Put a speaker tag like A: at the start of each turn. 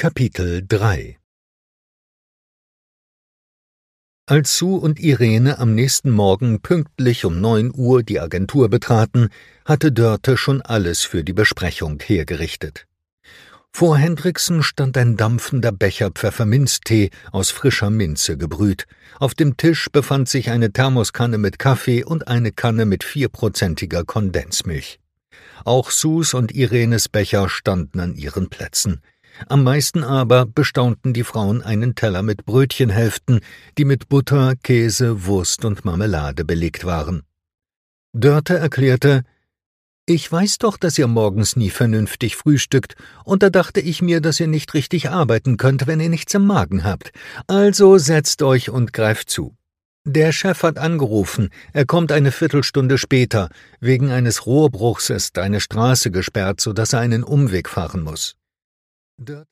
A: Kapitel 3 Als Sue und Irene am nächsten Morgen pünktlich um 9 Uhr die Agentur betraten, hatte Dörte schon alles für die Besprechung hergerichtet. Vor Hendriksen stand ein dampfender Becher Pfefferminztee aus frischer Minze gebrüht. Auf dem Tisch befand sich eine Thermoskanne mit Kaffee und eine Kanne mit 4%iger Kondensmilch. Auch Sues und Irenes Becher standen an ihren Plätzen. Am meisten aber bestaunten die Frauen einen Teller mit Brötchenhälften, die mit Butter, Käse, Wurst und Marmelade belegt waren. Dörte erklärte: »Ich weiß doch, dass ihr morgens nie vernünftig frühstückt, und da dachte ich mir, dass ihr nicht richtig arbeiten könnt, wenn ihr nichts im Magen habt. Also setzt euch und greift zu. Der Chef hat angerufen, er kommt eine Viertelstunde später. Wegen eines Rohrbruchs ist eine Straße gesperrt, sodass er einen Umweg fahren muss.«